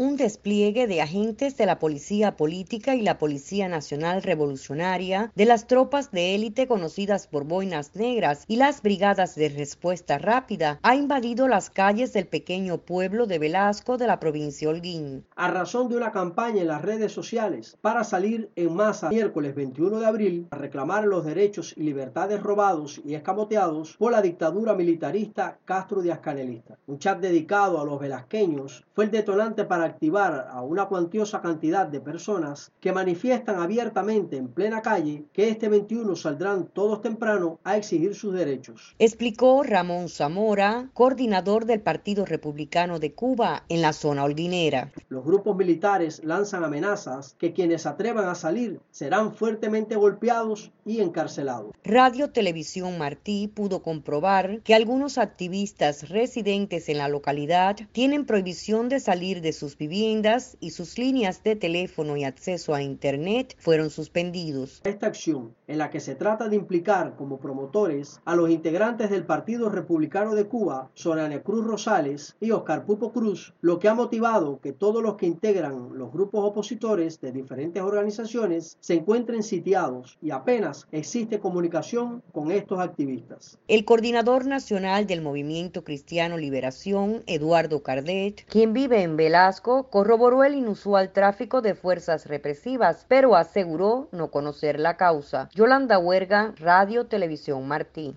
un despliegue de agentes de la Policía Política y la Policía Nacional Revolucionaria, de las tropas de élite conocidas por Boinas Negras y las brigadas de respuesta rápida, ha invadido las calles del pequeño pueblo de Velasco de la provincia Holguín. A razón de una campaña en las redes sociales para salir en masa miércoles 21 de abril a reclamar los derechos y libertades robados y escamoteados por la dictadura militarista Castro Díaz-Canelista. Un chat dedicado a los velasqueños fue el detonante para activar a una cuantiosa cantidad de personas que manifiestan abiertamente en plena calle que este 21 saldrán todos temprano a exigir sus derechos. Explicó Ramón Zamora, coordinador del Partido Republicano de Cuba en la zona holguinera. Los grupos militares lanzan amenazas que quienes se atrevan a salir serán fuertemente golpeados y encarcelados. Radio Televisión Martí pudo comprobar que algunos activistas residentes en la localidad tienen prohibición de salir de sus viviendas y sus líneas de teléfono y acceso a Internet fueron suspendidos. Esta acción, en la que se trata de implicar como promotores a los integrantes del Partido Republicano de Cuba, Sorania Cruz Rosales y Oscar Pupo Cruz, lo que ha motivado que todos los que integran los grupos opositores de diferentes organizaciones se encuentren sitiados y apenas existe comunicación con estos activistas. El coordinador nacional del Movimiento Cristiano Liberación, Eduardo Cardet, quien vive en Velasco, corroboró el inusual tráfico de fuerzas represivas, pero aseguró no conocer la causa. Yolanda Huerga, Radio Televisión Martí.